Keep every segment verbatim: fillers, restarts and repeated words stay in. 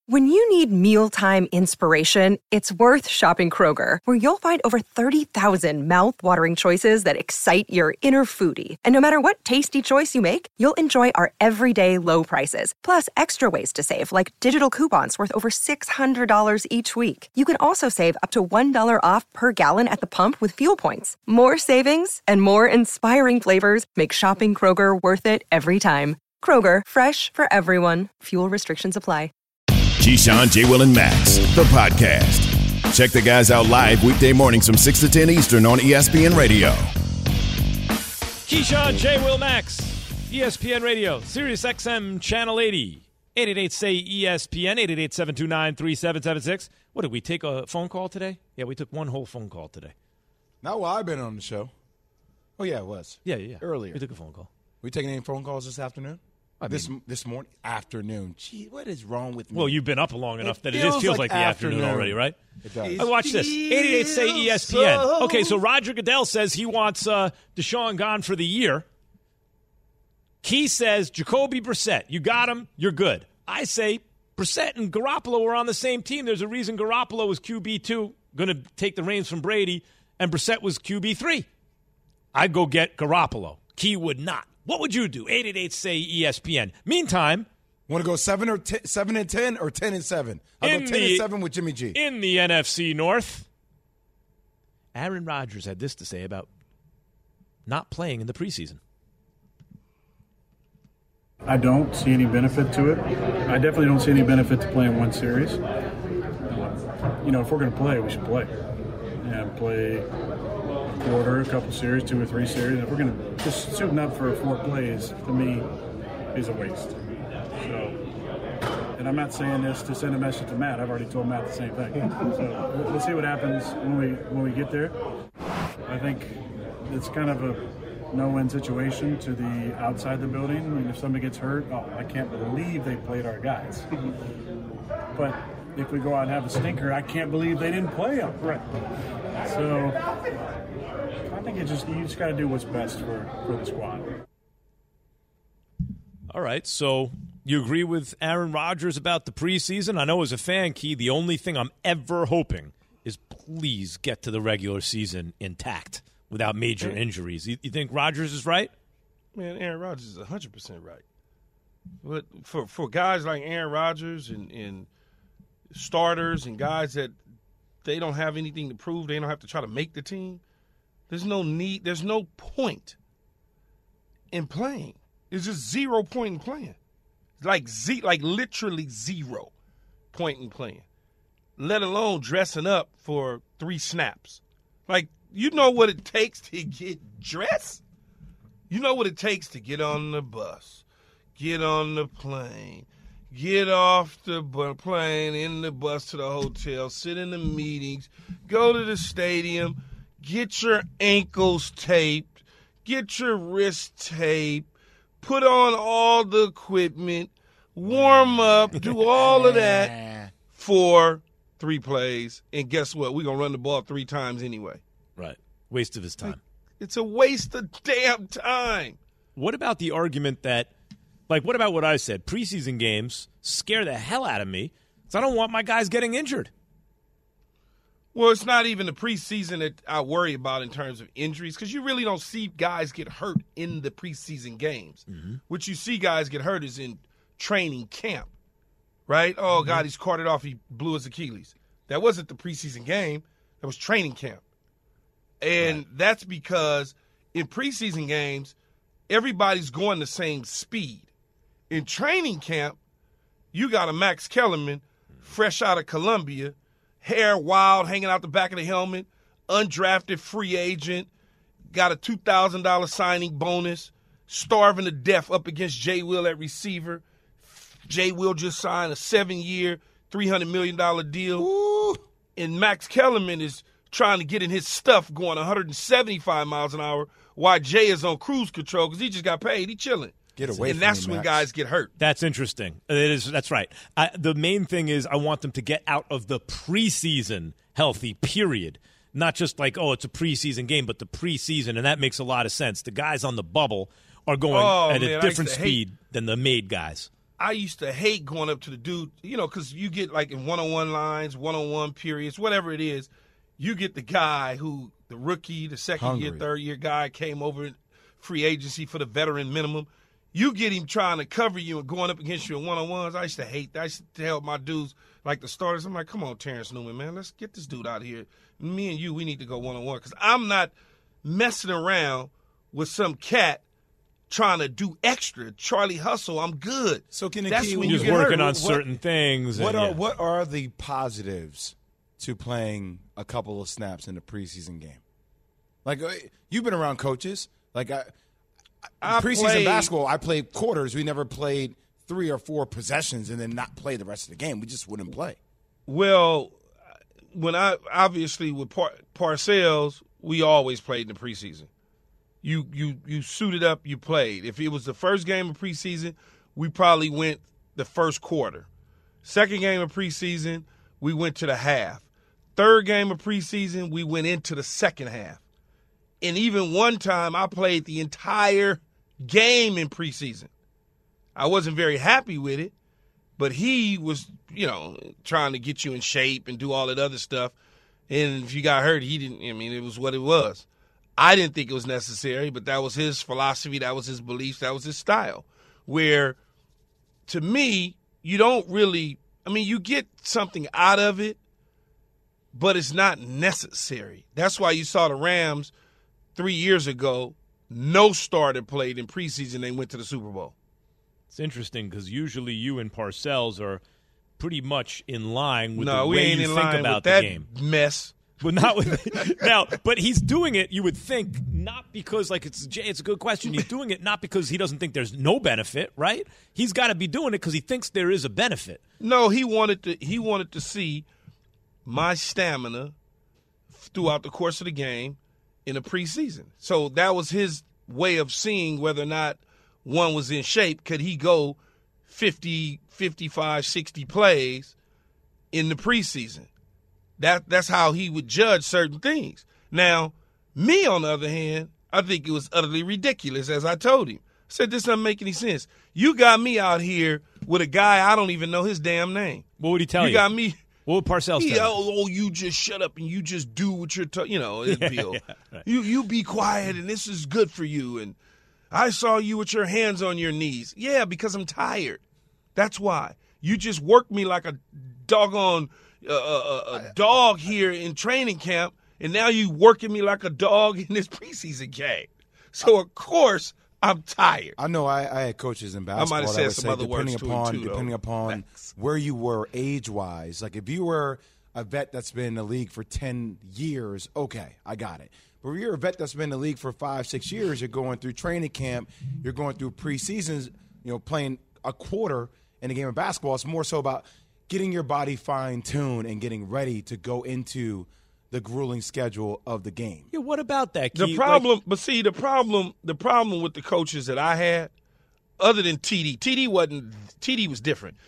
When you need mealtime inspiration, it's worth shopping Kroger, where you'll find over thirty thousand mouth-watering choices that excite your inner foodie. And no matter what tasty choice you make, you'll enjoy our everyday low prices, plus extra ways to save, like digital coupons worth over six hundred dollars each week. You can also save up to one dollar off per gallon at the pump with fuel points. More savings and more inspiring flavors make shopping Kroger worth it every time. Kroger, fresh for everyone. Fuel restrictions apply. Keyshawn, J. Will, and Max, the podcast. Check the guys out live weekday mornings from six to ten Eastern on E S P N Radio. Keyshawn, J. Will, Max, E S P N Radio, Sirius X M Channel eighty, eight eight eight, S A Y, E S P N, eight eight eight, seven two nine, three seven seven six. What, did we take a phone call today? Yeah, we took one whole phone call today. Not while I've been on the show. Oh, yeah, it was. Yeah, yeah, yeah. Earlier. We took a phone call. We taking any phone calls this afternoon? I mean, this this morning? Afternoon. Gee, what is wrong with me? Well, you've been up long enough it that it is, feels like, like the afternoon. afternoon already, right? It does. I watch this. eight eight eight, S A Y, E S P N. Okay, so Roger Goodell says he wants uh, Deshaun gone for the year. Key says Jacoby Brissett. You got him, you're good. I say Brissett and Garoppolo were on the same team. There's a reason Garoppolo was Q B two, going to take the reins from Brady, and Brissett was Q B three. I'd go get Garoppolo. Key would not. What would you do? eight eight eight, S A Y, E S P N. Meantime, want to go seven or t- seven and ten or ten and seven? I'll go ten the, and seven with Jimmy G. In the N F C North, Aaron Rodgers had this to say about not playing in the preseason. I don't see any benefit to it. I definitely don't see any benefit to playing one series. You know, if we're going to play, we should play. And play a quarter, a couple series, two or three series. If we're going to just suiting up for four plays, to me, is a waste. So, and I'm not saying this to send a message to Matt. I've already told Matt the same thing. So we'll see what happens when we when we get there. I think it's kind of a no-win situation to the outside the building. I mean, if somebody gets hurt, oh, I can't believe they played our guys. But if we go out and have a stinker, I can't believe they didn't play them. Right. So I think it just you just got to do what's best for, for the squad. All right, so you agree with Aaron Rodgers about the preseason? I know as a fan, Key, the only thing I'm ever hoping is please get to the regular season intact without major injuries. You, you think Rodgers is right? Man, Aaron Rodgers is one hundred percent right. But for for guys like Aaron Rodgers and, and starters and guys that they don't have anything to prove, they don't have to try to make the team, there's no need, there's no point in playing. There's just zero point in playing. Like z, like literally zero point in playing, let alone dressing up for three snaps. Like, you know what it takes to get dressed? You know what it takes to get on the bus, get on the plane, get off the bu- plane, in the bus to the hotel, sit in the meetings, go to the stadium, get your ankles taped, get your wrists taped, put on all the equipment, warm up, do all of that for three plays. And guess what? We're going to run the ball three times anyway. Right. Waste of his time. Like, it's a waste of damn time. What about the argument that, like, what about what I said? Preseason games scare the hell out of me because I don't want my guys getting injured. Well, it's not even the preseason that I worry about in terms of injuries because you really don't see guys get hurt in the preseason games. Mm-hmm. What you see guys get hurt is in training camp, right? Oh, mm-hmm. God, he's carted off. He blew his Achilles. That wasn't the preseason game. That was training camp. And right. That's because in preseason games, everybody's going the same speed. In training camp, you got a Max Kellerman fresh out of Columbia, hair wild, hanging out the back of the helmet, undrafted free agent, got a two thousand dollars signing bonus, starving to death up against Jay Will at receiver. Jay Will just signed a seven-year, three hundred million dollars deal. Ooh. And Max Kellerman is trying to get in his stuff going one hundred seventy-five miles an hour while Jay is on cruise control because he just got paid. He chilling. Get away and from that's me, when Max. guys get hurt. That's interesting. It is. That's right. I, the main thing is I want them to get out of the preseason healthy, period. Not just like, oh, it's a preseason game, but the preseason, and that makes a lot of sense. The guys on the bubble are going oh, at man, a different speed hate, than the made guys. I used to hate going up to the dude, you know, because you get like in one-on-one lines, one-on-one periods, whatever it is, you get the guy who, the rookie, the second Hungry. year, third year guy came over in free agency for the veteran minimum. You get him trying to cover you and going up against you in one-on-ones. I used to hate that. I used to tell my dudes, like the starters, I'm like, come on, Terrence Newman, man, let's get this dude out of here. Me and you, we need to go one-on-one because I'm not messing around with some cat trying to do extra. Charlie Hustle, I'm good. So can the That's key when when you Just get working hurt. on What- certain things. What and, are yeah. what are the positives to playing a couple of snaps in a preseason game? Like uh, you've been around coaches. Like I, I preseason played- basketball, I played quarters. We never played three or four possessions and then not play the rest of the game. We just wouldn't play. Well, when I obviously with Par- Parcells, we always played in the preseason. You you you suited up, you played. If it was the first game of preseason, we probably went the first quarter. Second game of preseason, we went to the half. Third game of preseason, we went into the second half. And even one time, I played the entire game in preseason. I wasn't very happy with it, but he was, you know, trying to get you in shape and do all that other stuff. And if you got hurt, he didn't, I mean, it was what it was. I didn't think it was necessary, but that was his philosophy, that was his beliefs, that was his style. Where, to me, you don't really, I mean, you get something out of it, but it's not necessary. That's why you saw the Rams three years ago, no starter played in preseason, they went to the Super Bowl. It's interesting because usually you and Parcells are pretty much in line with no, the we way ain't you in think line about with the that game. mess. But not with now. But he's doing it. You would think not because like it's it's a good question. He's doing it not because he doesn't think there's no benefit, right? He's got to be doing it because he thinks there is a benefit. No, he wanted to. He wanted to see my stamina throughout the course of the game in the preseason. So that was his way of seeing whether or not one was in shape. Could he go fifty, fifty-five, sixty plays in the preseason? That that's how he would judge certain things. Now, me on the other hand, I think it was utterly ridiculous. As I told him, I said this doesn't make any sense. You got me out here with a guy I don't even know his damn name. What would he tell You you? got me. What would Parcells He, tell you? oh, oh, you just shut up and you just do what you're, t- you know, it feel. yeah, right. You you be quiet and this is good for you. And I saw you with your hands on your knees. Yeah, because I'm tired. That's why. You just worked me like a doggone uh, a, a dog here in training camp, and now you working me like a dog in this preseason game. So of course I'm tired. I know I, I had coaches in basketball have that said would some say, other words depending to him, upon too, though. depending upon Facts. where you were age wise, like if you were a vet that's been in the league for ten years, okay, I got it. But if you're a vet that's been in the league for five, six years, you're going through training camp, you're going through preseasons, you know, playing a quarter in a game of basketball. It's more so about getting your body fine-tuned and getting ready to go into the grueling schedule of the game. Yeah, what about that? The Keith? problem, Like, but see, the problem, the problem with the coaches that I had, other than T D, T D wasn't. T D was different.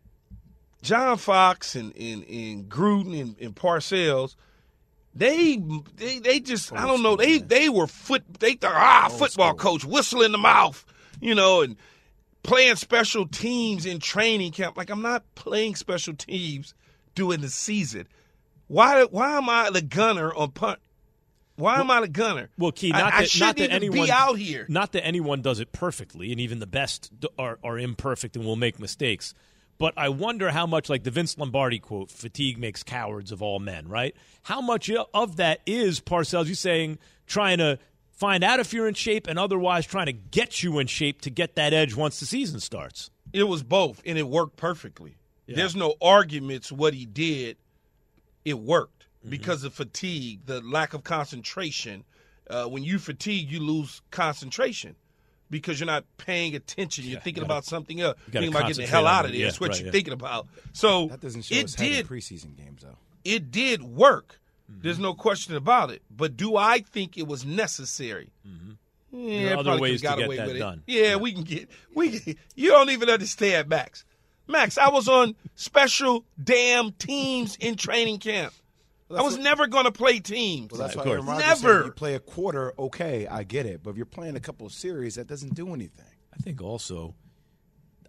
John Fox and and, and Gruden and, and Parcells, they they they just I don't know they they were foot they thought ah football coach whistle in the mouth, you know, and playing special teams in training camp. Like, I'm not playing special teams during the season. Why why am I the gunner on punt? Why am I the gunner? well, Keith, I- not I that, shouldn't not that even anyone be out here. Not that anyone does it perfectly, and even the best d- are, are imperfect and will make mistakes. But I wonder how much, like the Vince Lombardi quote, "Fatigue makes cowards of all men." Right? How much of that is Parcells? You saying trying to find out if you're in shape, and otherwise trying to get you in shape to get that edge once the season starts. It was both, and it worked perfectly. Yeah. There's no arguments what he did. It worked because of fatigue, the lack of concentration. Uh, when you fatigue, you lose concentration because you're not paying attention. You're Yeah, thinking you gotta- about something else. you gotta Thinking about getting the concentrate hell on out it. of there. Yeah, That's what right, you're yeah. thinking about. So That doesn't show it us head in did. preseason games, though. It did work. There's no question about it. But do I think it was necessary? Yeah, There are other probably ways could've got to get away that with it. done. Yeah, Yeah. we can get we. Can, you don't even understand, Max. Max, I was on special damn teams in training camp. I was never going to play teams. Well, that's Of why course. Aaron Rodgers said, Never. you play a quarter, okay, I get it. But if you're playing a couple of series, that doesn't do anything. I think also,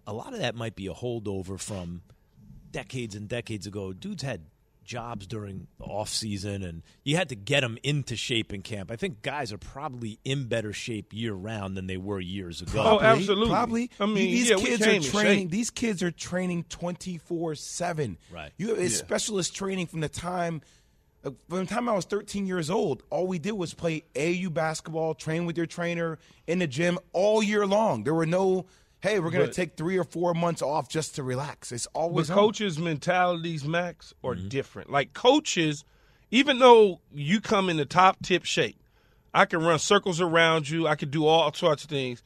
a lot of that might be a holdover from decades and decades ago. Dudes had jobs during the off season, and you had to get them into shape in camp. I think guys are probably in better shape year round than they were years ago. Oh, absolutely. Probably. I mean, these yeah, kids we are came in training. shape. These kids are training twenty-four seven. Right. You have a Yeah. specialist training from the time. uh, From the time I was thirteen years old, all we did was play A A U basketball, train with your trainer in the gym all year long. There were no, hey, we're going to But- take three or four months off just to relax. It's always But on. coaches' mentalities, Max, are different. Like coaches, even though you come in the top tip shape, I can run circles around you, I can do all sorts of things.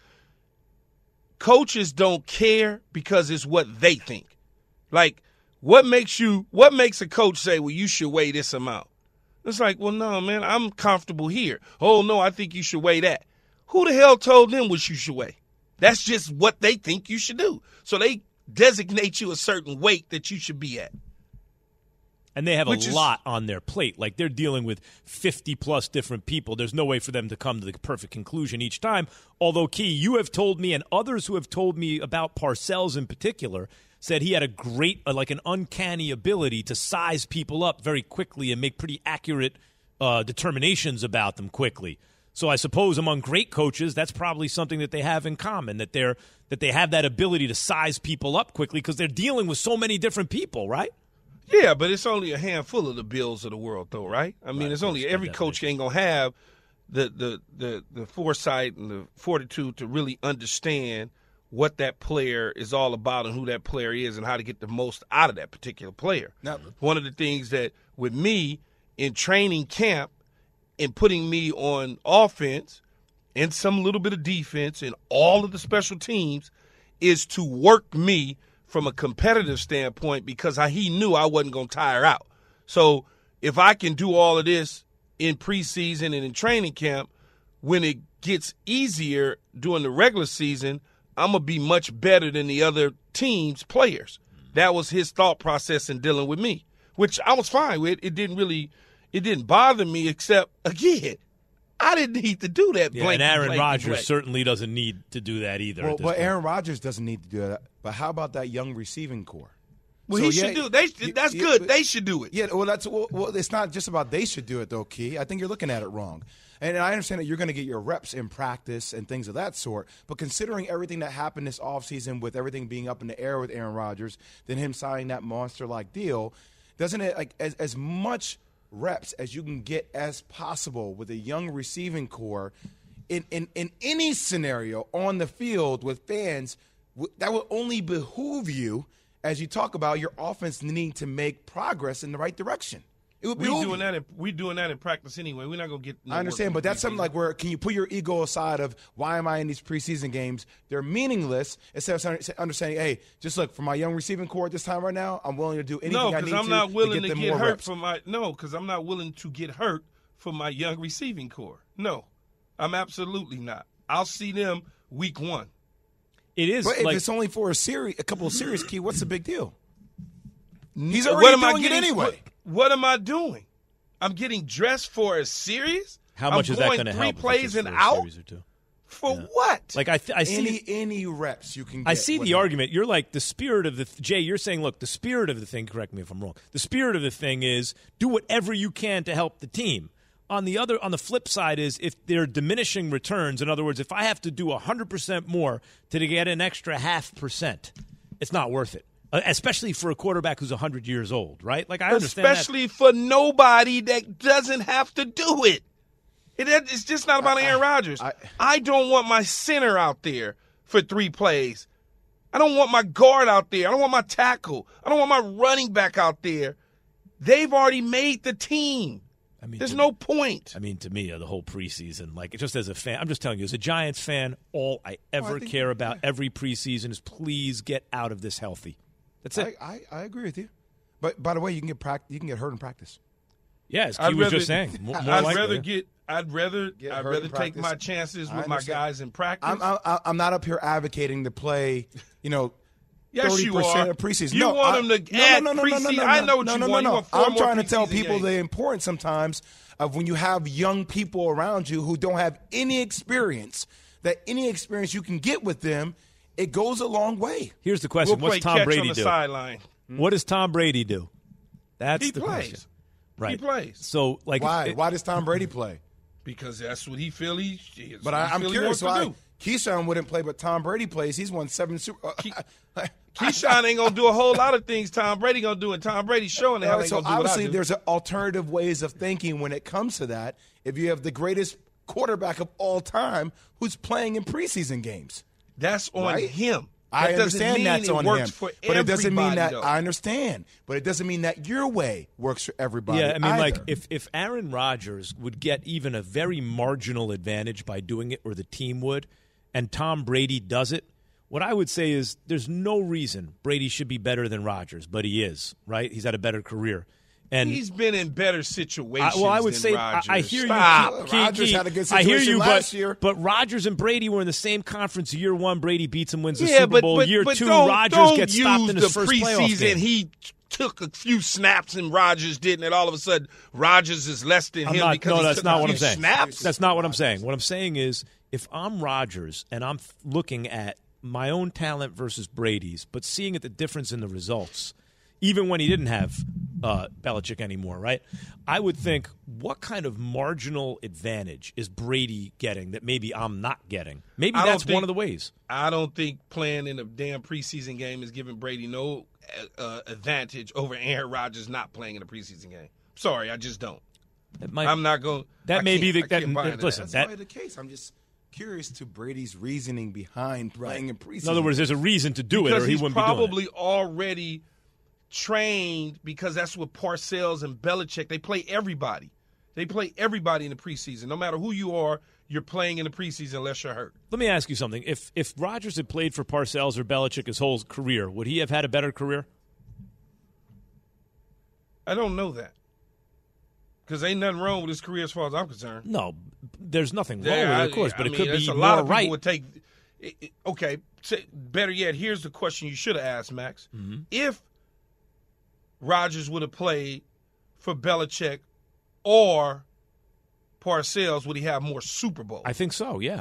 Coaches don't care because it's what they think. Like, what makes you what makes a coach say, well, you should weigh this amount? It's like, well, no, man, I'm comfortable here. Oh, no, I think you should weigh that. Who the hell told them what you should weigh? That's just what they think you should do. So they designate you a certain weight that you should be at. And they have Which a is- lot on their plate. Like, they're dealing with fifty-plus different people. There's no way for them to come to the perfect conclusion each time. Although, Key, you have told me, and others who have told me about Parcells in particular, said he had a great, uh, like an uncanny ability to size people up very quickly and make pretty accurate uh, determinations about them quickly. So I suppose among great coaches, that's probably something that they have in common, that they're that they have that ability to size people up quickly because they're dealing with so many different people, right? Yeah, but it's only a handful of the Bills of the world, though, right? I mean, Right, it's of only course, by every coach ain't gonna have the, the the the foresight and the fortitude to really understand what that player is all about and who that player is and how to get the most out of that particular player. Now- One of the things that with me in training camp and putting me on offense and some little bit of defense and all of the special teams is to work me from a competitive standpoint because I, he knew I wasn't going to tire out. So if I can do all of this in preseason and in training camp, when it gets easier during the regular season, I'm going to be much better than the other team's players. That was his thought process in dealing with me, which I was fine with. It didn't really it didn't bother me except, again, I didn't need to do that. Yeah, blank, and Aaron blank, Rodgers blank. certainly doesn't need to do that either. Well, at this but point. Aaron Rodgers doesn't need to do that. But how about that young receiving core? Well, So, he should yeah, do it. They, y- that's y- good. but- They should do it. Yeah, well, that's well, well. It's not just about they should do it, though, Key. I think you're looking at it wrong. And I understand that you're going to get your reps in practice and things of that sort. But considering everything that happened this offseason with everything being up in the air with Aaron Rodgers, then him signing that monster-like deal, doesn't it, like, as, as much reps as you can get as possible with a young receiving core in, in, in any scenario on the field with fans, w- that will only behoove you as you talk about your offense needing to make progress in the right direction. It would We behoove doing you. that. In, we doing that in practice anyway. We're not gonna get. no I understand, work but that's in something like where can you put your ego aside of why am I in these preseason games? They're meaningless instead of saying- understanding, hey, just look, for my young receiving core at this time right now, I'm willing to do anything No, I need because I'm to not willing to to get, get, them more hurt reps. for my no, because I'm not willing to get hurt for my young receiving core. No, I'm absolutely not. I'll see them week one. it is But if like it's only for a series, a couple of series, Key, what's the big deal? He's What already am I doing it getting- anyway. What, what am I doing? I'm getting dressed for a series. how much I'm is that going going to three help? if it's plays just and for a out series or two? for what? Like I, th- I see. Any any reps you can get. I see with the him. argument. You're like the spirit of the th- Jay. You're saying, look, the spirit of the thing. Correct me if I'm wrong. The spirit of the thing is do whatever you can to help the team. On the other, on the flip side is if they're diminishing returns. In other words, if I have to do hundred percent more to get an extra half percent, it's not worth it. Uh, especially for a quarterback who's one hundred years old, right? Like I understand that. Especially for nobody that doesn't have to do it. It it's just not about Aaron Rodgers. I, I- don't want my center out there for three plays. I don't want my guard out there. I don't want my tackle. I don't want my running back out there. They've already made the team. I mean, There's to- no point. I mean, to me, uh, the whole preseason, like just as a fan, I'm just telling you, as a Giants fan, all I ever think- care about every preseason is please get out of this healthy. That's it. I, I, I agree with you. But by the way, you can get prac- you can get hurt in practice. yeah, as Key I'd was rather, just saying. More, more I'd likely. rather get. I'd rather. Get I'd hurt rather in take practice. my chances I with my understand. guys in practice. I'm I'm I'm not up here advocating to play, you know, Yes, thirty you percent are. of preseason. You no, want I, them to no, add no, no, no, no, preseason. no, no, I know what no, you no, want. No, You no. want four I'm more trying to tell preseason people games. the importance sometimes of when you have young people around you who don't have any experience, that any experience you can get with them it goes a long way. Here's the question: We'll What's play Tom catch Brady on the do? sideline. What does Tom Brady do? That's He the plays. question. Right. He plays. So, like, Why? it- Why does Tom Brady play? Because that's what he feel he is. But I, I'm feel curious he wants why to do. Keyshawn wouldn't play, but Tom Brady plays. He's won seven Super. Uh, Keyshawn ain't gonna do a whole lot of things Tom Brady gonna do, and Tom Brady's showing the hell ain't so gonna do what I obviously, do. there's alternative ways of thinking when it comes to that. If you have the greatest quarterback of all time who's playing in preseason games, That's on right? him. I That doesn't understand mean that's it on works him, for but it doesn't mean everybody, that though. I understand. But it doesn't mean that your way works for everybody. Yeah, I mean, either. like, if, if Aaron Rodgers would get even a very marginal advantage by doing it, or the team would, and Tom Brady does it, what I would say is there's no reason Brady should be better than Rodgers, but he is, right? He's had a better career. And He's been in better situations. I, well, I would than say Rodgers. I, I hear Stop. you. Key, Rodgers Key, had a good I hear situation you, last but year. but Rodgers and Brady were in the same conference year one. Brady beats him, wins the Yeah, Super but, Bowl. but, year but two, don't, Rodgers don't gets use stopped in his the first playoff preseason. game. He took a few snaps and Rodgers didn't, and all of a sudden Rodgers is less than I'm him not, because no, he that's took not a what few I'm saying. snaps. That's not what I'm saying. What I'm saying is, if I'm Rodgers and I'm f- looking at my own talent versus Brady's, but seeing at the difference in the results, even when he didn't have uh, Belichick anymore, right? I would think, what kind of marginal advantage is Brady getting that maybe I'm not getting? Maybe I don't that's think- one of the ways. I don't think playing in a damn preseason game is giving Brady no uh, advantage over Aaron Rodgers not playing in a preseason game. Sorry, I just don't. It might, I'm not going. That I may be can't- the- I can't that- buy into listen, that. that's that- probably the case. I'm just curious to Brady's reasoning behind playing in preseason. in other words, there's a reason to do it, because or he he's wouldn't be doing probably it. already trained, because that's what Parcells and Belichick, they play everybody. They play everybody in the preseason. No matter who you are, you're playing in the preseason unless you're hurt. Let me ask you something. If if Rodgers had played for Parcells or Belichick his whole career, would he have had a better career? I don't know that. Because ain't nothing wrong with his career as far as I'm concerned. No, there's nothing wrong Yeah, with I- it, of course, but I it mean, could there's be a lot more of people right. would take. it- it- Okay, say- better yet, here's the question you should have asked, Max. Mm-hmm. If Rodgers would have played for Belichick or Parcells, would he have more Super Bowls? I think so, yeah.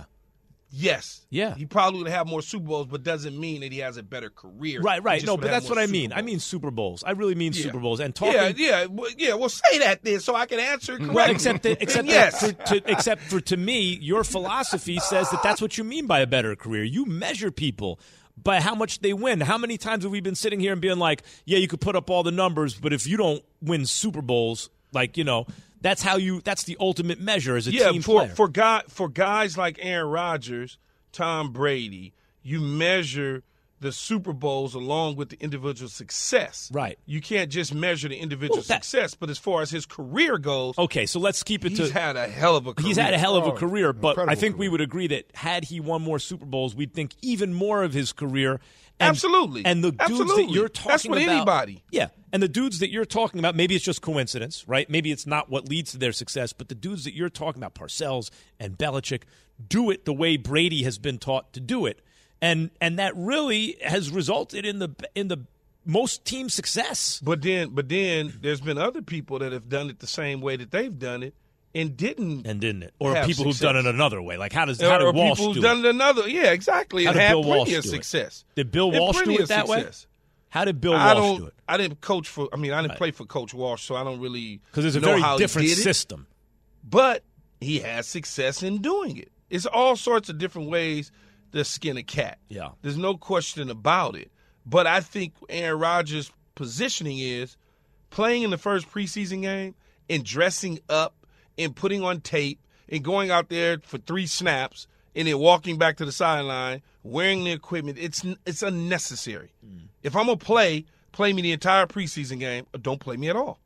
Yes. Yeah. He probably would have more Super Bowls, but doesn't mean that he has a better career. Right, He right. just No, would but have that's more what I Super mean. I Bowls. mean Super Bowls. I really mean Yeah. Super Bowls. And talking Yeah, yeah, well, yeah. Well, say that then, so I can answer it correctly. Well, except that, except And yes, that for, to, except for to me, your philosophy says that that's what you mean by a better career. You measure people by how much they win. How many times have we been sitting here and being like, yeah, you could put up all the numbers, but if you don't win Super Bowls, like, you know, that's how you. That's the ultimate measure as a yeah. team For player. for guy for guys like Aaron Rodgers, Tom Brady, you measure the Super Bowls along with the individual success. Right. You can't just measure the individual Well, that- success, but as far as his career goes, okay, so let's keep it he's to. had a hell of a career. He's had a hell of a Oh, career, but I incredible think we career. would agree that had he won more Super Bowls, we'd think even more of his career. And, Absolutely. And the dudes Absolutely. that you're talking That's with about, anybody. Yeah, and the dudes that you're talking about, maybe it's just coincidence, right? Maybe it's not what leads to their success, but the dudes that you're talking about, Parcells and Belichick, do it the way Brady has been taught to do it, and and that really has resulted in the in the most team success. But then, but then, there's been other people that have done it the same way that they've done it, and didn't. And didn't it? Or have people who've success. done it another way. Like how does how or did Walsh people who've do done it? it another. Yeah, exactly. How And did had Bill plenty Walsh of do it? success. Did Bill And Walsh do plenty it of that way? success. How did Bill I Walsh don't. do it? I didn't coach for. I mean, I didn't Right. play for Coach Walsh, so I don't really Because there's a know very how he different did it. system. But he has success in doing it. It's all sorts of different ways to skin a cat. Yeah. There's no question about it. But I think Aaron Rodgers' positioning is playing in the first preseason game and dressing up and putting on tape and going out there for three snaps and then walking back to the sideline, wearing the equipment. It's it's unnecessary. Mm. If I'm going to play, play me the entire preseason game or don't play me at all.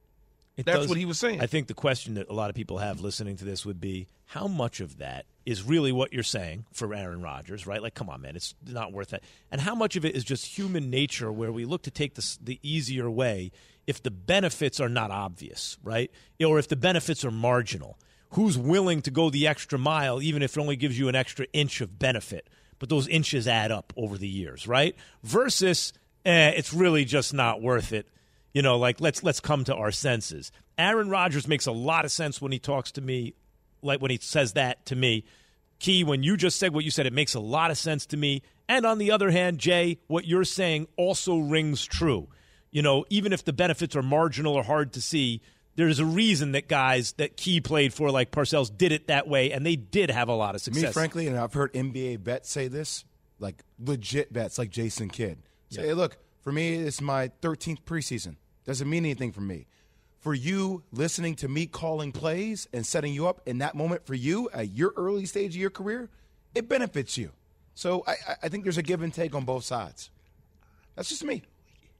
It That's does- what he was saying. I think the question that a lot of people have listening to this would be, how much of that is really what you're saying for Aaron Rodgers, right? Like, come on, man, it's not worth that. And how much of it is just human nature where we look to take the, the easier way if the benefits are not obvious, right? Or if the benefits are marginal. Who's willing to go the extra mile even if it only gives you an extra inch of benefit? But those inches add up over the years, right? Versus, eh, it's really just not worth it. You know, like, let's let's come to our senses. Aaron Rodgers makes a lot of sense when he talks to me, like when he says that to me. Key, when you just said what you said, it makes a lot of sense to me, And on the other hand, Jay, what you're saying also rings true. You know, even if the benefits are marginal or hard to see, there's a reason that guys that Key played for, like Parcells, did it that way, and they did have a lot of success. Me, frankly, and I've heard N B A vets say this, like legit vets like Jason Kidd. Say, Yeah. hey, look, for me, it's my thirteenth preseason. Doesn't mean anything for me. For you, listening to me calling plays and setting you up in that moment for you at your early stage of your career, it benefits you. So I, I think there's a give and take on both sides. That's just me.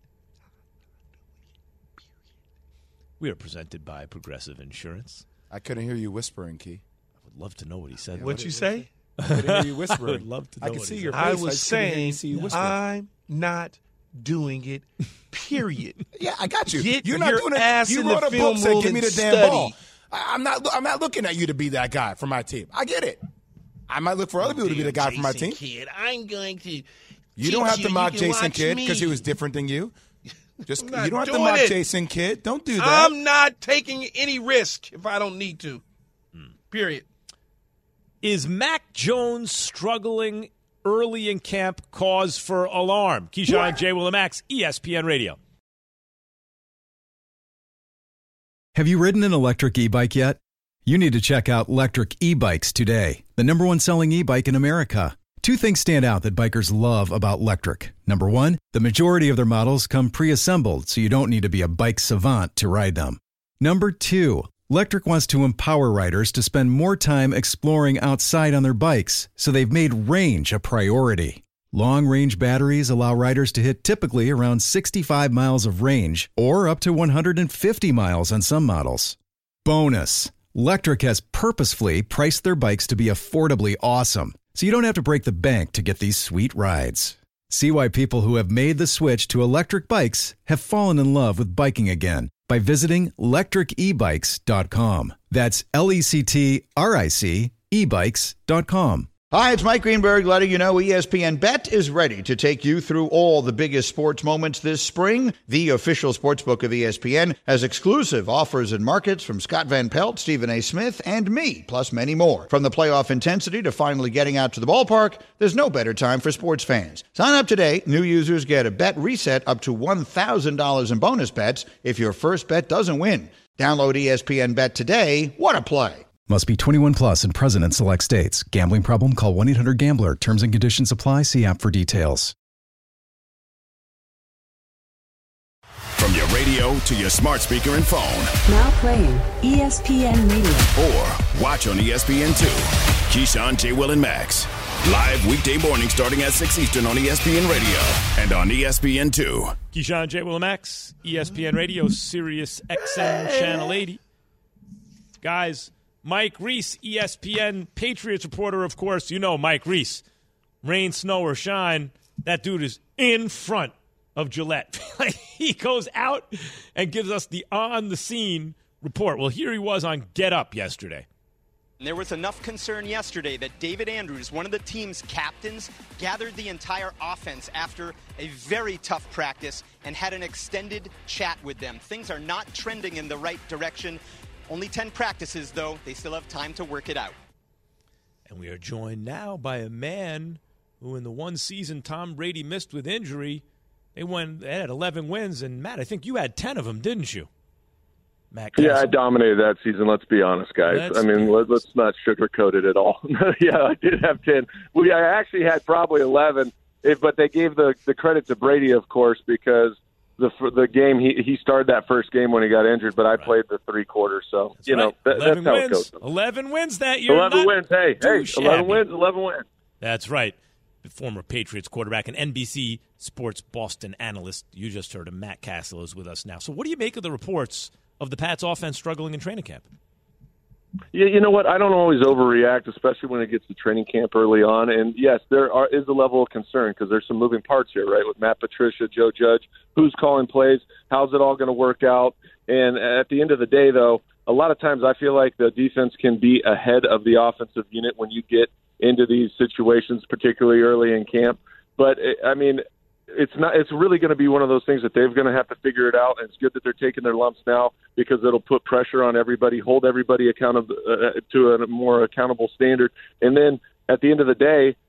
We are presented by Progressive Insurance. I couldn't hear you whispering, Key. I would love to know what he said. What'd you say? I couldn't hear you whispering. I would love to know I can what see he your said. face. I just was couldn't hear you saying, see you whispering. I'm not doing it, period. Yeah, I got you. Get You're not your doing it. ass You in wrote the a film book saying, room "Give me the and damn study." ball." I, I'm not. I'm not looking at you to be that guy for my team. I get it. I might look for other people to be the guy for my team. Kid, I'm going to. You don't have to mock you can Jason watch Kidd me. because he was different than you. Just I'm not you don't have to doing mock it. Jason Kidd. Don't do that. I'm not taking any risk if I don't need to. Period. Is Mac Jones struggling early in camp cause for alarm? Keyshawn, J. Will and Max, E S P N Radio. Have you ridden an electric e-bike yet? You need to check out Lectric E-Bikes today, the number one selling e-bike in America. Two things stand out that bikers love about Lectric. Number one, the majority of their models come pre-assembled, so you don't need to be a bike savant to ride them. Number two, Lectric wants to empower riders to spend more time exploring outside on their bikes, so they've made range a priority. Long-range batteries allow riders to hit typically around sixty-five miles of range, or up to one hundred fifty miles on some models. Bonus, Lectric has purposefully priced their bikes to be affordably awesome, so you don't have to break the bank to get these sweet rides. See why people who have made the switch to electric bikes have fallen in love with biking again by visiting lectric e bikes dot com. That's L E C T R I C e bikes dot com. Hi, it's Mike Greenberg letting you know E S P N Bet is ready to take you through all the biggest sports moments this spring. The official sportsbook of E S P N has exclusive offers and markets from Scott Van Pelt, Stephen A. Smith, and me, plus many more. From the playoff intensity to finally getting out to the ballpark, there's no better time for sports fans. Sign up today. New users get a bet reset up to one thousand dollars in bonus bets if your first bet doesn't win. Download E S P N Bet today. What a play. Must be twenty-one plus and present in select states. Gambling problem? Call one eight hundred gambler. Terms and conditions apply. See app for details. From your radio to your smart speaker and phone. Now playing E S P N Radio. Or watch on E S P N two. Keyshawn, J. Will, and Max. Live weekday morning starting at six Eastern on E S P N Radio and on E S P N two. Keyshawn, J. Will and Max, E S P N Radio, Sirius X M Channel eighty. Guys, Mike Reese, E S P N Patriots reporter, of course. You know Mike Reese. Rain, snow, or shine, that dude is in front of Gillette. He goes out and gives us the on-the-scene report. Well, here he was on Get Up yesterday. There was enough concern yesterday that David Andrews, one of the team's captains, gathered the entire offense after a very tough practice and had an extended chat with them. Things are not trending in the right direction. Only ten practices, though. They still have time to work it out. And we are joined now by a man who, in the one season Tom Brady missed with injury, they won. They had eleven wins. And, Matt, I think you had ten of them, didn't you? Matt Castle. Yeah, I dominated that season. Let's be honest, guys. Let's I mean, let, let's not sugarcoat it at all. Yeah, I did have ten. We I actually had probably eleven, if, but they gave the, the credit to Brady, of course, because the the game he he started that first game when he got injured, but I right. played the three quarters. So that's you right. know that, that's how wins. it goes. Eleven wins that year. Eleven Not wins. Hey, hey, shabby. eleven wins. Eleven wins. That's right. The former Patriots quarterback and N B C Sports Boston analyst. You just heard him. Matt Castle is with us now. So, what do you make of the reports of the Pats' offense struggling in training camp? Yeah, you know what? I don't always overreact, especially when it gets to training camp early on. And, yes, there are, is a level of concern because there's some moving parts here, right, with Matt Patricia, Joe Judge, who's calling plays, how's it all going to work out. And at the end of the day, though, a lot of times I feel like the defense can be ahead of the offensive unit when you get into these situations, particularly early in camp. But, I mean, it's not. It's really going to be one of those things that they're going to have to figure it out. And it's good that they're taking their lumps now because it'll put pressure on everybody, hold everybody accountable uh, to a more accountable standard. And then at the end of the day,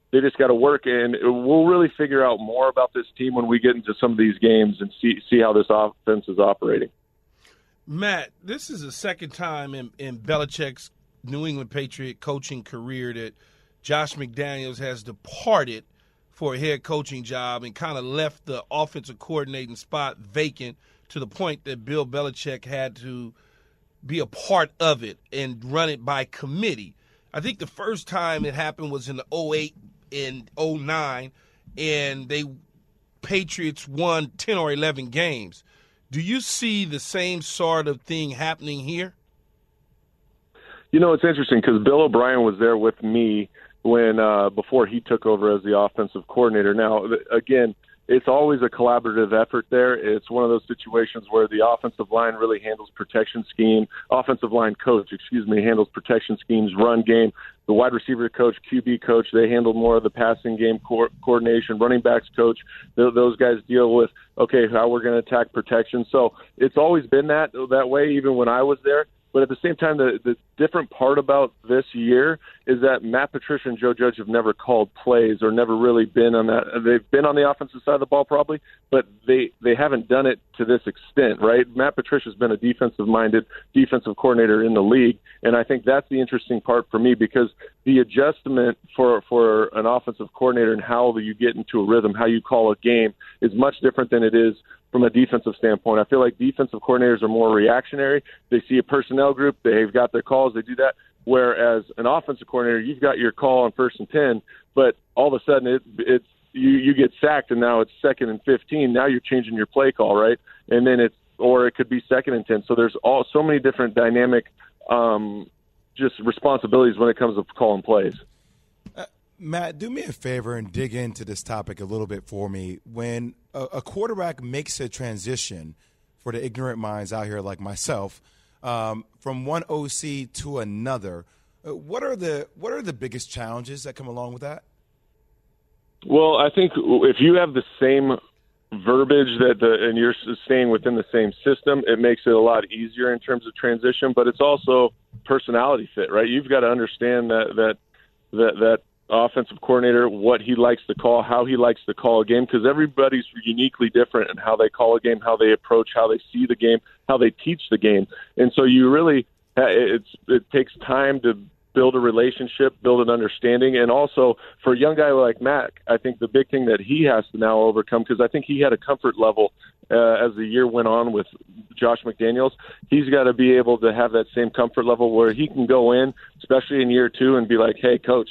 they just got to work, and we'll really figure out more about this team when we get into some of these games and see see how this offense is operating. Matt, this is the second time in, in Belichick's New England Patriot coaching career that Josh McDaniels has departed for a head coaching job and kind of left the offensive coordinating spot vacant to the point that Bill Belichick had to be a part of it and run it by committee. I think the first time it happened was in the oh eight and oh nine, and they Patriots won ten or eleven games. Do you see the same sort of thing happening here? You know, it's interesting because Bill O'Brien was there with me when uh, before he took over as the offensive coordinator. Now, again, it's always a collaborative effort there. It's one of those situations where the offensive line really handles protection scheme. Offensive line coach, excuse me, handles protection schemes, run game. The wide receiver coach, Q B coach, they handle more of the passing game co- coordination. Running backs coach, th- those guys deal with, okay, how we're going to attack protection. So it's always been that that way, even when I was there. But at the same time, the, the different part about this year is that Matt Patricia and Joe Judge have never called plays or never really been on that. They've been on the offensive side of the ball probably, but they, they haven't done it to this extent, right? Matt Patricia's been a defensive-minded defensive coordinator in the league, and I think that's the interesting part for me because the adjustment for, for an offensive coordinator and how you get into a rhythm, how you call a game is much different than it is from a defensive standpoint. I feel like defensive coordinators are more reactionary. They see a personnel group, they've got their calls, they do that. Whereas an offensive coordinator, you've got your call on first and ten, but all of a sudden it, it's you, you get sacked and now it's second and fifteen. Now you're changing your play call, right? And then it's, or it could be second and ten. So there's all so many different dynamic um, just responsibilities when it comes to calling plays. Uh, Matt, do me a favor and dig into this topic a little bit for me. When a, a quarterback makes a transition, for the ignorant minds out here like myself, um, from one O C to another, uh, what are the what are the biggest challenges that come along with that? Well, I think if you have the same verbiage that the, and you're staying within the same system, it makes it a lot easier in terms of transition. But it's also personality fit, right? You've got to understand that that that that. offensive coordinator, what he likes to call, how he likes to call a game, because everybody's uniquely different in how they call a game, how they approach, how they see the game, how they teach the game. And so you really, it's it takes time to build a relationship, build an understanding. And also for a young guy like Matt, I think the big thing that he has to now overcome, because I think he had a comfort level uh, as the year went on with Josh McDaniels, he's got to be able to have that same comfort level where he can go in, especially in year two, and be like, hey, coach,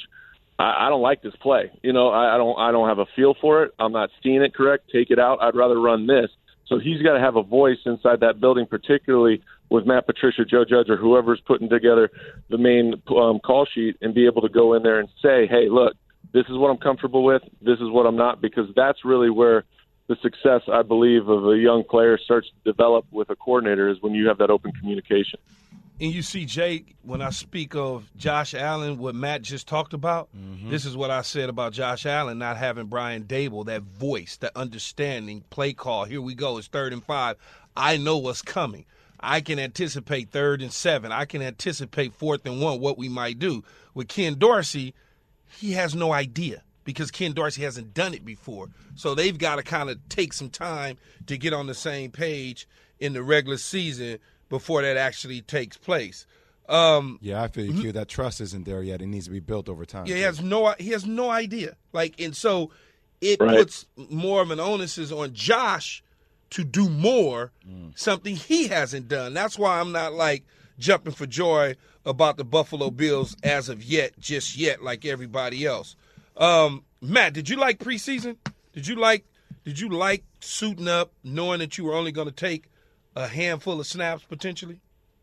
I don't like this play. You know, I don't I don't have a feel for it. I'm not seeing it correct. Take it out. I'd rather run this. So he's got to have a voice inside that building, particularly with Matt Patricia, Joe Judge, or whoever's putting together the main um, call sheet, and be able to go in there and say, hey, look, this is what I'm comfortable with. This is what I'm not, because that's really where the success, I believe, of a young player starts to develop with a coordinator, is when you have that open communication. And you see, Jake, when I speak of Josh Allen, what Matt just talked about, mm-hmm. This is what I said about Josh Allen not having Brian Daboll, that voice, that understanding, play call. Here we go. It's third and five. I know what's coming. I can anticipate third and seven. I can anticipate fourth and one, what we might do. With Ken Dorsey, he has no idea because Ken Dorsey hasn't done it before. So they've got to kind of take some time to get on the same page in the regular season before that actually takes place. Um, yeah, I feel you, Q. That trust isn't there yet. It needs to be built over time. Yeah, he has no he has no idea. Like, and so it right. puts more of an onus on Josh to do more, mm. something he hasn't done. That's why I'm not like jumping for joy about the Buffalo Bills as of yet, just yet, like everybody else. Um, Matt, did you like preseason? Did you like did you like suiting up, knowing that you were only going to take a handful of snaps potentially?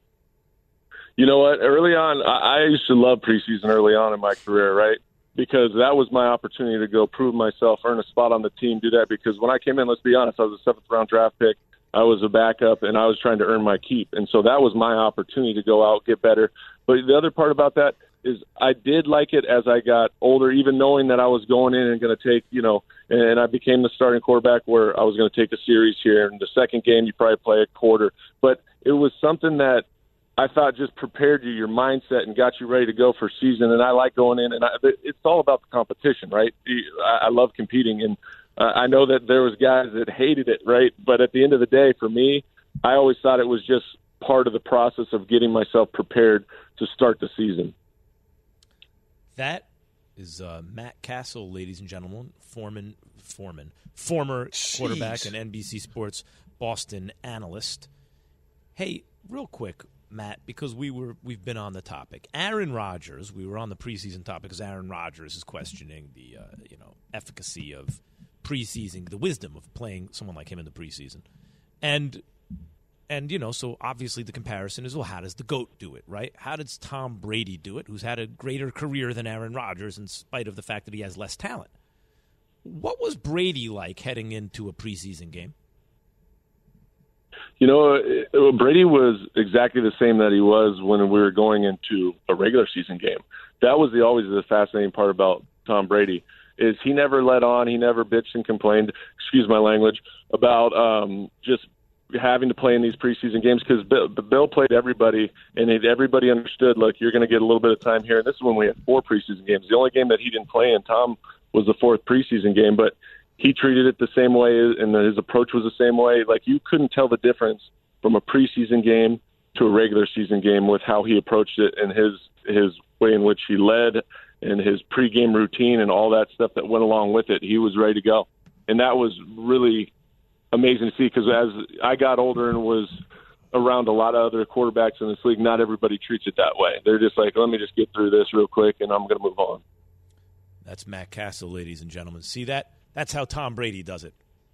You know what? Early on, I, I used to love preseason early on in my career, right? Because that was my opportunity to go prove myself, earn a spot on the team, do that. Because when I came in, let's be honest, I was a seventh round draft pick. I was a backup, and I was trying to earn my keep. And so that was my opportunity to go out, get better. But the other part about that is I did like it as I got older, even knowing that I was going in and going to take, you know, and I became the starting quarterback where I was going to take a series here. In the second game, you probably play a quarter. But it was something that I thought just prepared you, your mindset, and got you ready to go for season. And I like going in, and I, it's all about the competition, right? I, I love competing, and uh, I know that there was guys that hated it, right? But at the end of the day, for me, I always thought it was just part of the process of getting myself prepared to start the season. That is uh, Matt Castle, ladies and gentlemen, Foreman, Foreman, former Jeez. quarterback and N B C Sports Boston analyst. Hey, real quick, Matt, because we were we've been on the topic. Aaron Rodgers, we were on the preseason topic because Aaron Rodgers is questioning the uh, you know efficacy of preseason, the wisdom of playing someone like him in the preseason, and. And, you know, so obviously the comparison is, well, how does the GOAT do it, right? How does Tom Brady do it, who's had a greater career than Aaron Rodgers in spite of the fact that he has less talent? What was Brady like heading into a preseason game? You know, it, Brady was exactly the same that he was when we were going into a regular season game. That was the always the fascinating part about Tom Brady, is he never let on, he never bitched and complained, excuse my language, about um, just having to play in these preseason games, because Bill, Bill played everybody, and it, everybody understood, look, you're going to get a little bit of time here. And this is when we had four preseason games. The only game that he didn't play in, Tom, was the fourth preseason game, but he treated it the same way, and his approach was the same way. Like, you couldn't tell the difference from a preseason game to a regular season game with how he approached it and his his way in which he led and his pregame routine and all that stuff that went along with it. He was ready to go. And that was really amazing to see, because as I got older and was around a lot of other quarterbacks in this league, not everybody treats it that way. They're just like, let me just get through this real quick, and I'm going to move on. That's Matt Castle, ladies and gentlemen. See that? That's how Tom Brady does it.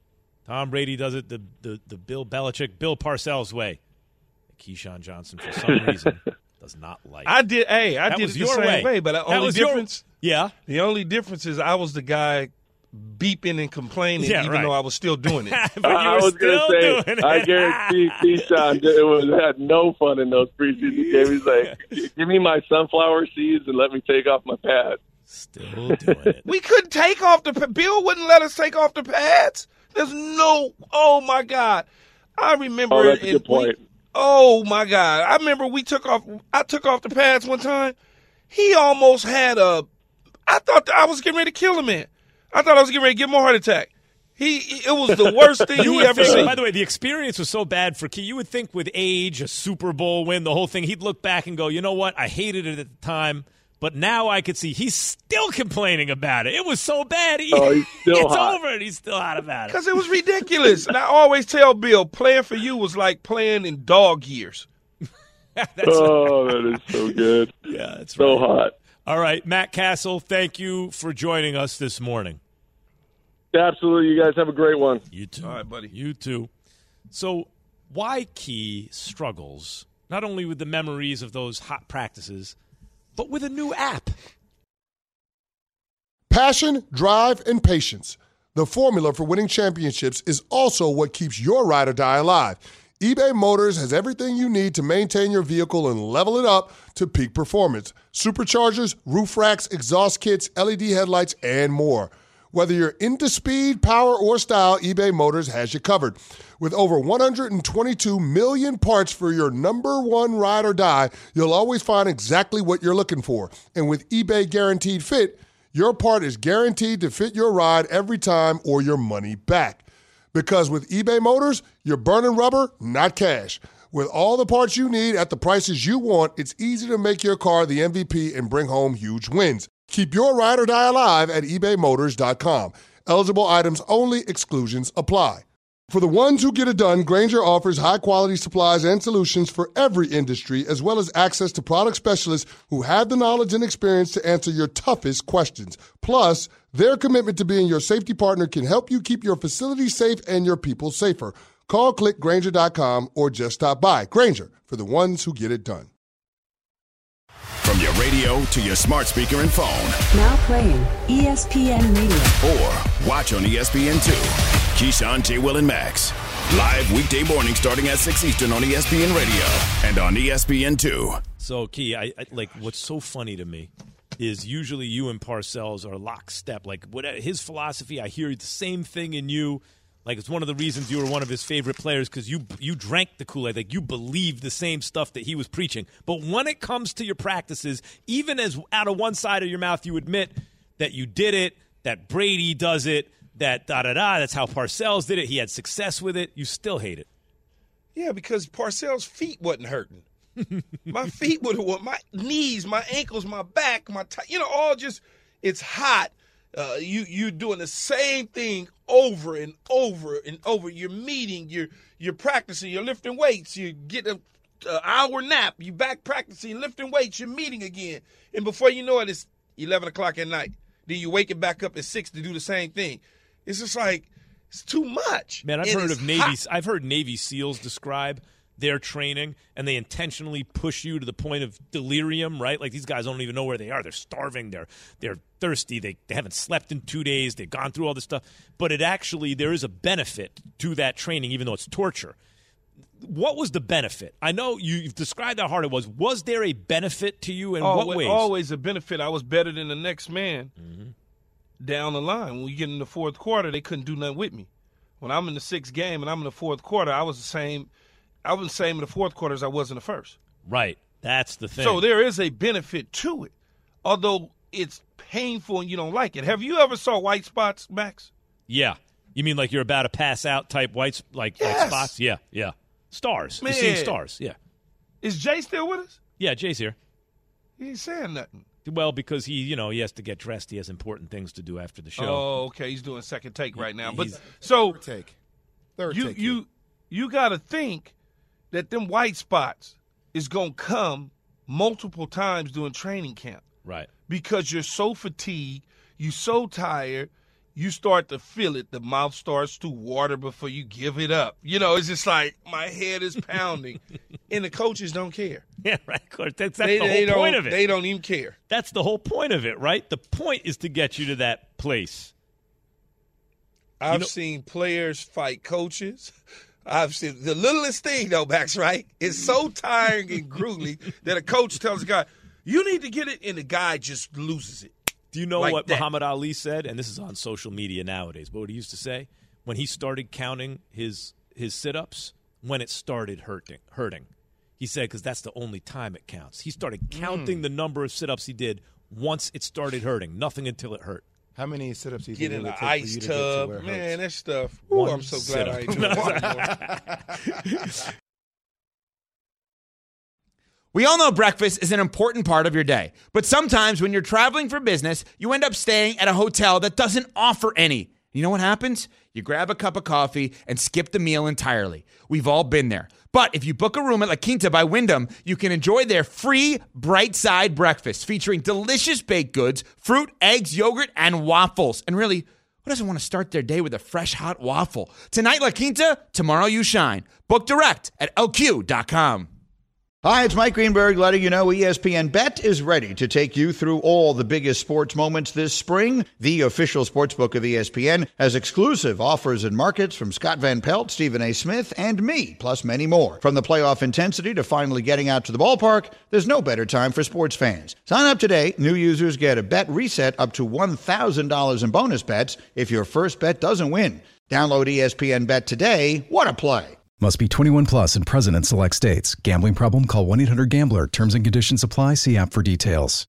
Tom Brady does it the the, the Bill Belichick, Bill Parcells way. Keyshawn Johnson, for some reason, does not like I did. Hey, I that did was it the your same way. way, but the That only was your- difference, yeah. the only difference is I was the guy beeping and complaining, Yeah, even right. though I was still doing it. But you I were was going still to doing say, it. I guarantee Keyshawn it was, had no fun in those preseason games. He's like, give me my sunflower seeds and let me take off my pads. Still doing it. We couldn't take off the – Bill wouldn't let us take off the pads. There's no – oh, my God. I remember Oh, that's it. a good point. We, oh, my God. I remember we took off – I took off the pads one time. He almost had a – I thought I was getting ready to kill him, man. I thought I was getting ready to give him a heart attack. He, it was the worst thing You he would ever think, seen. by the way, the experience was so bad for Key. You would think with age, a Super Bowl win, the whole thing, he'd look back and go, you know what? I hated it at the time, but now I could see he's still complaining about it. It was so bad. He, Oh, he's still it's hot. over, and he's still hot about it. Because it was ridiculous. And I always tell Bill, playing for you was like playing in dog years. That's Oh, that is so good. yeah, that's So right. hot. All right, Matt Castle, thank you for joining us this morning. Absolutely. You guys have a great one. You too. All right, buddy. You too. So why Key struggles not only with the memories of those hot practices, but with a new app. Passion, drive, and patience. The formula for winning championships is also what keeps your ride or die alive. eBay Motors has everything you need to maintain your vehicle and level it up to peak performance. Superchargers, roof racks, exhaust kits, L E D headlights, and more. Whether you're into speed, power, or style, eBay Motors has you covered. With over one hundred twenty-two million parts for your number one ride or die, you'll always find exactly what you're looking for. And with eBay Guaranteed Fit, your part is guaranteed to fit your ride every time or your money back. Because with eBay Motors, you're burning rubber, not cash. With all the parts you need at the prices you want, it's easy to make your car the M V P and bring home huge wins. Keep your ride or die alive at ebay motors dot com. Eligible items only. Exclusions apply. For the ones who get it done, Grainger offers high-quality supplies and solutions for every industry, as well as access to product specialists who have the knowledge and experience to answer your toughest questions. Plus, their commitment to being your safety partner can help you keep your facility safe and your people safer. Call, click Grainger dot com, or just stop by. Grainger, for the ones who get it done. From your radio to your smart speaker and phone. Now playing E S P N Radio. Or watch on E S P N two. Keyshawn, J. Will, and Max. Live weekday morning starting at six Eastern on E S P N Radio and on E S P N two. So, Key, I, I like what's so funny to me is usually you and Parcells are lockstep. Like what his philosophy, I hear the same thing in you. Like, it's one of the reasons you were one of his favorite players because you you drank the Kool-Aid. Like, you believed the same stuff that he was preaching. But when it comes to your practices, even as out of one side of your mouth you admit that you did it, that Brady does it, that da-da-da, that's how Parcells did it, he had success with it, you still hate it. Yeah, because Parcells' feet wasn't hurting. My feet would have, my knees, my ankles, my back, my, t- you know, all just, it's hot. Uh, you you're doing the same thing over and over and over. You're meeting, you're you're practicing, you're lifting weights, you get an hour nap, you back practicing, lifting weights, you're meeting again, and before you know it, it's eleven o'clock at night. Then you wake it back up at six to do the same thing. It's just like it's too much. Man, I've and heard of Navy. hot. I've heard Navy SEALs describe their training, and they intentionally push you to the point of delirium, right? Like, these guys don't even know where they are. They're starving. They're they're thirsty. They, they haven't slept in two days. They've gone through all this stuff. But it actually, there is a benefit to that training, even though it's torture. What was the benefit? I know you, you've described how hard it was. Was there a benefit to you, and always, what ways? Always a benefit. I was better than the next man mm-hmm. down the line. When we get in the fourth quarter, they couldn't do nothing with me. When I'm in the sixth game and I'm in the fourth quarter, I was the same – I was the same in the fourth quarter as I was in the first. Right. That's the thing. So there is a benefit to it, although it's painful and you don't like it. Have you ever saw white spots, Max? Yeah. You mean like you're about to pass out type white, like, yes. like spots? Yeah, yeah. Stars. Man. You're seeing stars, yeah. Is Jay still with us? Yeah, Jay's here. He ain't saying nothing. Well, because he, you know, he has to get dressed. He has important things to do after the show. Oh, okay. He's doing second take right now. But He's, so Third take. Third you take. you you got to think that them white spots is going to come multiple times during training camp. Right. Because you're so fatigued, you're so tired, you start to feel it. The mouth starts to water before you give it up. You know, it's just like my head is pounding. And the coaches don't care. Yeah, right. Of course. That's, that's they, the they whole point of it. They don't even care. That's the whole point of it, right? The point is to get you to that place. I've you know, seen players fight coaches. I've seen the littlest thing, though, Max, right? It's so tiring and grueling that a coach tells a guy, you need to get it, and the guy just loses it. Do you know like what that. Muhammad Ali said? And this is on social media nowadays, but what he used to say when he started counting his his sit-ups, when it started hurting, hurting. He said, because that's the only time it counts. He started counting Mm. the number of sit-ups he did once it started hurting, nothing until it hurt. How many sit-ups do you Get think in it would the take ice for you to tub. get to where it Man, hurts? that stuff. Ooh, One I'm so glad I ain't doing sit-up. it. We all know breakfast is an important part of your day, but sometimes when you're traveling for business, you end up staying at a hotel that doesn't offer any. You know what happens? You grab a cup of coffee and skip the meal entirely. We've all been there. But if you book a room at La Quinta by Wyndham, you can enjoy their free Bright Side breakfast featuring delicious baked goods, fruit, eggs, yogurt, and waffles. And really, who doesn't want to start their day with a fresh, hot waffle? Tonight, La Quinta, tomorrow you shine. Book direct at L Q dot com. Hi, it's Mike Greenberg letting you know E S P N Bet is ready to take you through all the biggest sports moments this spring. The official sportsbook of E S P N has exclusive offers and markets from Scott Van Pelt, Stephen A. Smith, and me, plus many more. From the playoff intensity to finally getting out to the ballpark, there's no better time for sports fans. Sign up today. New users get a bet reset up to one thousand dollars in bonus bets if your first bet doesn't win. Download E S P N Bet today. What a play. Must be twenty-one plus and present in select states. Gambling problem? Call one eight hundred gambler. Terms and conditions apply. See app for details.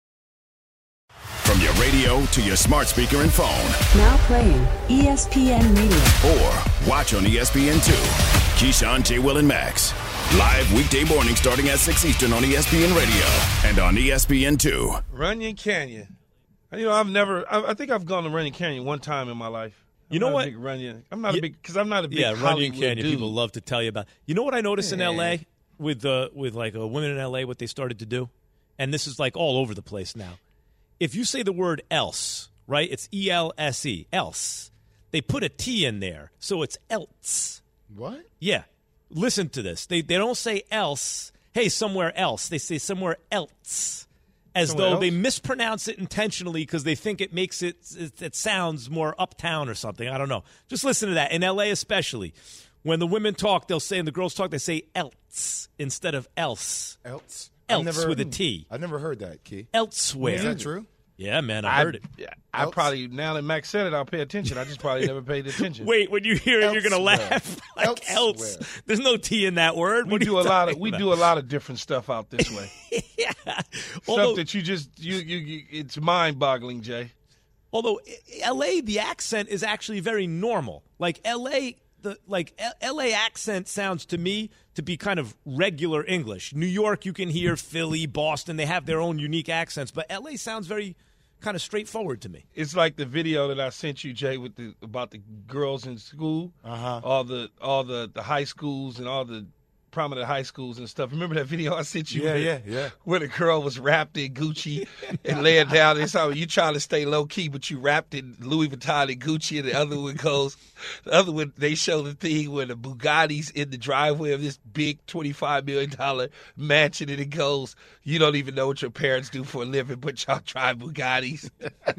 From your radio to your smart speaker and phone. Now playing E S P N Radio. Or watch on E S P N two. Keyshawn, J. Will, and Max. Live weekday morning starting at six Eastern on E S P N Radio and on E S P N two. Runyon Canyon. You know, I've never, I, I think I've gone to Runyon Canyon one time in my life. I'm You know not what? A big Runyon. I'm not Yeah. a big, because I'm not a big Yeah, Runyon Hollywood Canyon. dude. People love to tell you about. You know what I noticed in Yeah. L A with uh, with like uh, women in L A, what they started to do, and this is like all over the place now. If you say the word else, right? It's E L S E, else. They put a T in there, so it's else. What? Yeah. Listen to this. They they don't say else. Hey, somewhere else. They say somewhere else. As Somewhere though else? they mispronounce it intentionally because they think it makes it, it, it sounds more uptown or something. I don't know. Just listen to that. In L A especially, when the women talk, they'll say, and the girls talk, they say else instead of else. Else? Else I've never, with a T. I've never heard that, Key. Elsewhere. Is that true? Yeah, man, I, I heard it. I Else. probably, now that Max said it, I'll pay attention. I just probably never paid attention. Wait, when you hear it, Elsewhere. You're going to laugh. Like else. There's no T in that word. We what do a lot of we about? do a lot of different stuff out this way. Yeah. Stuff Although, that you just you, you you it's mind-boggling, Jay. Although L A, the accent is actually very normal. Like L A, the like L A accent sounds to me to be kind of regular English. New York, you can hear Philly, Boston, they have their own unique accents, but L A sounds very kind of straightforward to me. It's like the video that I sent you, Jay, with the about the girls in school, uh-huh. all the all the, the high schools and all the prominent high schools and stuff. Remember that video I sent you? Yeah, where, yeah, yeah. Where the girl was wrapped in Gucci and laying down. It's how you trying to stay low key, but you wrapped in Louis Vuitton and Gucci. And the other one goes, the other one, they show the thing where the Bugatti's in the driveway of this big twenty-five million dollars mansion, and it goes, you don't even know what your parents do for a living, but y'all drive Bugattis.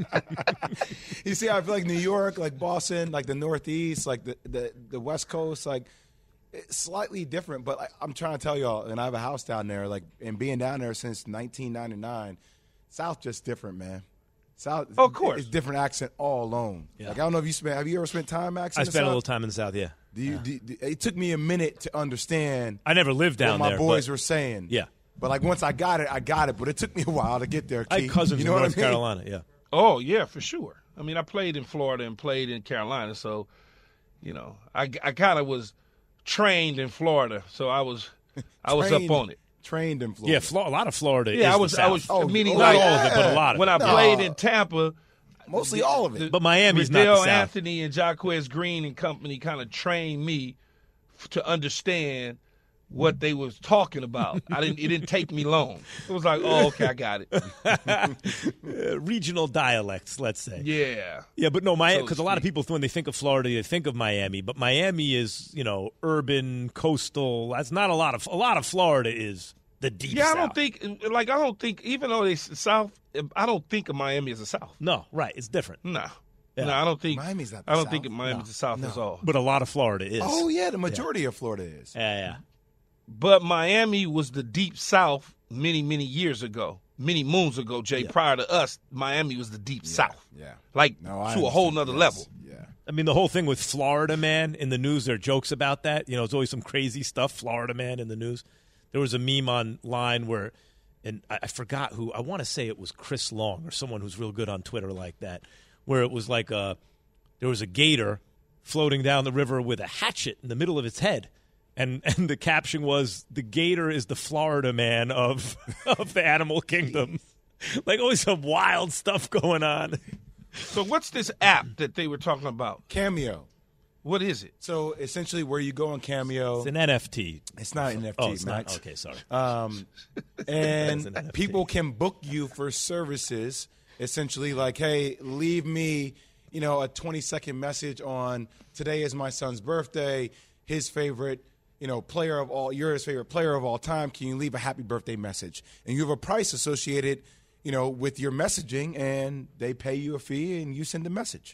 You see, I feel like New York, like Boston, like the Northeast, like the the, the West Coast, like. It's slightly different, but I, I'm trying to tell y'all, and I have a house down there, like, and being down there since nineteen ninety-nine, South just different, man. South, oh, of course, it's different accent all alone. Yeah. Like I don't know if you spent, have you ever spent time accent? I spent South? a little time in the South, yeah. Do you? Yeah. Do, do, it took me a minute to understand. I never lived down what my there. My boys but, were saying, yeah. But like once I got it, I got it. But it took me a while to get there. I had cousins you know in North I mean? Carolina, yeah. Oh yeah, for sure. I mean, I played in Florida and played in Carolina, so you know, I I kind of was. Trained in Florida, so I was, I was trained, up on it. Trained in Florida, yeah, Flo- a lot of Florida. Yeah, is I was, the South. I was. Oh, meaning not like all of it, but a lot of when it. I No. played in Tampa, mostly all of it. The, but Miami's Riddell not the South. Anthony and Jacquez Green and company kind of trained me f- to understand what they was talking about. I didn't. It didn't take me long. It was like, oh, okay, I got it. uh, regional dialects, let's say. Yeah. Yeah, but no, Miami, So because a lot of people, when they think of Florida, they think of Miami. But Miami is, you know, urban, coastal. That's not a lot of. A lot of Florida is the deep Yeah, South. I don't think. Like, I don't think. Even though they South, I don't think of Miami as a South. No, right. It's different. No. Yeah. No, I don't think. Miami's not the I don't South. think Miami's No. the South No. at all. But a lot of Florida is. Oh yeah, the majority yeah. of Florida is. Yeah, yeah. But Miami was the deep South many, many years ago, many moons ago, Jay. Yeah. Prior to us, Miami was the deep yeah, South. Yeah. Like no, to a whole nother yes. level. Yeah. I mean, the whole thing with Florida Man in the news, there are jokes about that. You know, it's always some crazy stuff, Florida Man in the news. There was a meme online where, and I, I forgot who, I want to say it was Chris Long or someone who's real good on Twitter like that, where it was like a, there was a gator floating down the river with a hatchet in the middle of its head. And and the caption was, the gator is the Florida Man of of the animal kingdom. Like, always some wild stuff going on. So what's this app that they were talking about? Cameo. What is it? So essentially where you go on Cameo. It's an N F T. It's not an N F T, oh, it's Max. Not, okay, sorry. Um, and people can book you for services, essentially like, hey, leave me, you know, a twenty-second message on today is my son's birthday, his favorite you know, player of all, you're his favorite player of all time. Can you leave a happy birthday message? And you have a price associated, you know, with your messaging, and they pay you a fee, and you send a message.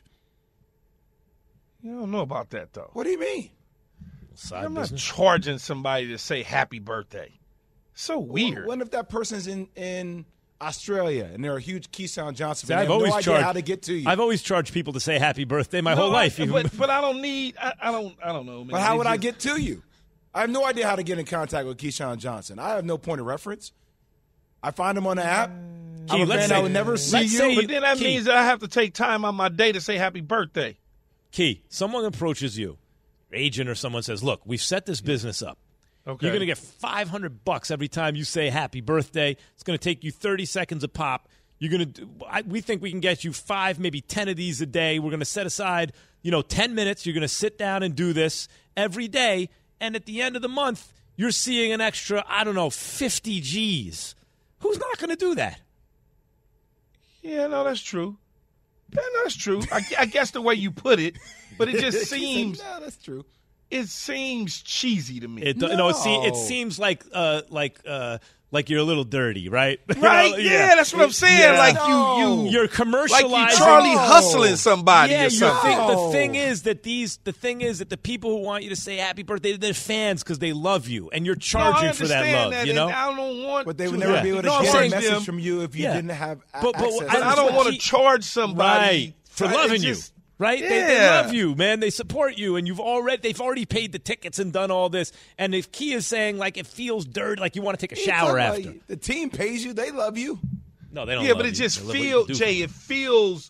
You don't know about that, though. What do you mean? Side I'm business. not charging somebody to say happy birthday. So weird. What if that person's in, in Australia, and they're a huge Keyshawn Johnson See, fan? I've They have always no idea charged, how to get to you. I've always charged people to say happy birthday my no, whole life. I, but, but I don't need, I, I don't I don't know, man. But how It's would just, I get to you? I have no idea how to get in contact with Keyshawn Johnson. I have no point of reference. I find him on the app. Key, I'm a let's fan say- I would never see let's you. say- But then that Key. means that I have to take time on my day to say happy birthday. Key, someone approaches you, agent or someone says, look, we've set this business up. Okay. You're going to get five hundred bucks every time you say happy birthday. It's going to take you thirty seconds a pop. You're going to. I, we think we can get you five, maybe ten of these a day. We're going to set aside, you know, ten minutes. You're going to sit down and do this every day. And at the end of the month, you're seeing an extra, I don't know, fifty G's. Who's not going to do that? Yeah, no, that's true. Yeah, no, that's true. I, I guess the way you put it, but it just seems No, that's true. it seems cheesy to me. It, no, it, se- it seems like uh, like uh, like you're a little dirty, right? Right? You know? yeah, yeah, that's what I'm saying. Yeah. Like No. you, you, you're commercializing. like you Charlie hustling somebody Yeah, or something. Thing, the thing is that these, the thing is that the people who want you to say happy birthday, they're fans because they love you, and you're charging no, I for that love. That, you know, I don't want. But they would to never have, be able to no, get a message them. from you if you Yeah. didn't have a- But- but access. But I don't want to He- charge somebody. right for I- loving just, you. Right? Yeah. They, they love you, man. They support you, and you've already they've already paid the tickets and done all this. And if Key is saying like it feels dirty, like you want to take a shower Talking after. about the team pays you, they love you. No, they don't. Yeah, love but it you. just They love what you feels, do for Jay. them. It feels.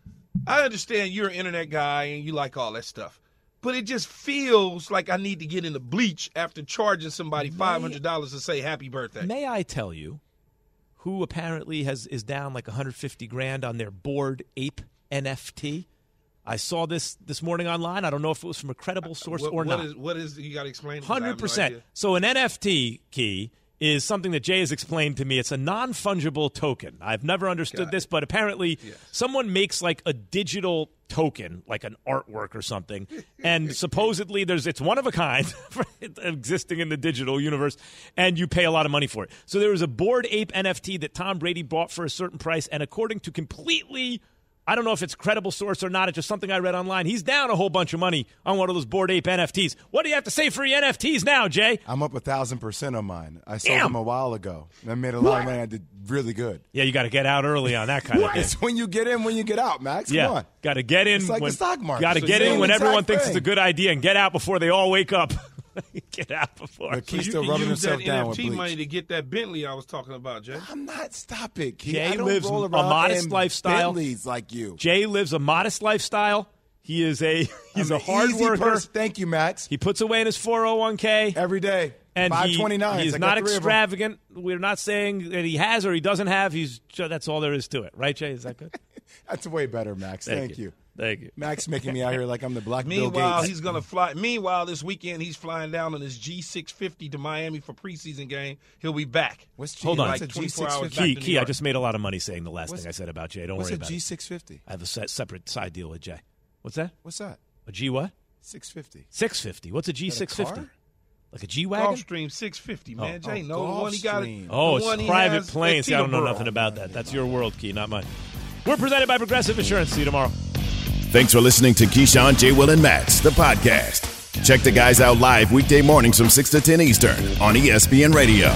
I understand you're an internet guy and you like all that stuff, but it just feels like I need to get in the bleach after charging somebody five hundred dollars to say happy birthday. May I tell you, who apparently has is down like one hundred fifty grand on their Bored Ape N F T? I saw this this morning online. I don't know if it was from a credible source what, or what not. Is, what is you got to explain? one hundred percent. So an N F T, Key, is something that Jay has explained to me. It's a non-fungible token. I've never understood this, but apparently Yes. someone makes like a digital token, like an artwork or something, and supposedly there's it's one of a kind existing in the digital universe, and you pay a lot of money for it. So there was a Bored Ape N F T that Tom Brady bought for a certain price, and according to completely I don't know if it's a credible source or not. It's just something I read online. He's down a whole bunch of money on one of those Bored Ape N F Ts. What do you have to say for your N F Ts now, Jay? I'm up a thousand percent on mine. I sold Damn. them a while ago. I made a lot of money. I did really good. Yeah, you got to get out early on that kind of thing. It's when you get in, when you get out, Max. Yeah, Come on. got to get in. It's like when, the stock market. Got to So get you're in doing when the everyone exact thinks thing. it's a good idea, and get out before they all wake up. Get out before. But Key's you still can rubbing use himself that down N F with T bleach. money to get that Bentley I was talking about, Jay. I'm not. Stop it, Key. Jay I don't lives roll a around modest in lifestyle. Bentleys like you. Jay lives a modest lifestyle. He is a he's I'm a an hard easy worker. person. Thank you, Max. He puts away in his four oh one k Every day. and he, five twenty-nine. he's I got not three of 'em. extravagant. We're not saying that he has or he doesn't have. He's that's all there is to it, right, Jay? Is that good? That's way better, Max. Thank Thank, you. you. Thank you. Max making me out here like I'm the black Bill Meanwhile, Gates. he's gonna fly. Meanwhile, this weekend he's flying down on his G six fifty to Miami for preseason game. He'll be back. What's G? Hold on. What's Like a twenty-four G hours six back Key, to New Key, I York. just made a lot of money saying the last What's- thing I said about Jay. Don't What's worry a about G it. six fifty? I have a se- separate side deal with Jay. What's that? What's that? A G what? six fifty. six fifty. What's a G six fifty? car? Like a G wagon? Gulfstream six fifty, man. Oh. Jay, Oh, no, the one he got. Gulfstream. Oh, the one it's he private has plane. at See, I don't know Teterboro. nothing about that. That's your world, Key, not mine. We're presented by Progressive Insurance. See you tomorrow. Thanks for listening to Keyshawn, J. Will, and Max, the podcast. Check the guys out live weekday mornings from six to ten Eastern on E S P N Radio.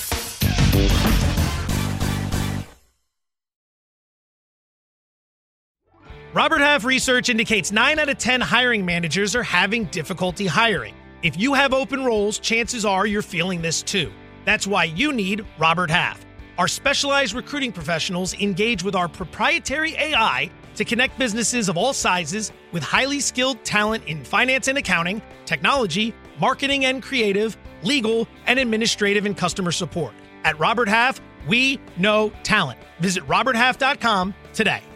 Robert Half research indicates nine out of ten hiring managers are having difficulty hiring. If you have open roles, chances are you're feeling this too. That's why you need Robert Half. Our specialized recruiting professionals engage with our proprietary A I to connect businesses of all sizes with highly skilled talent in finance and accounting, technology, marketing and creative, legal, and administrative and customer support. At Robert Half, we know talent. Visit robert half dot com today.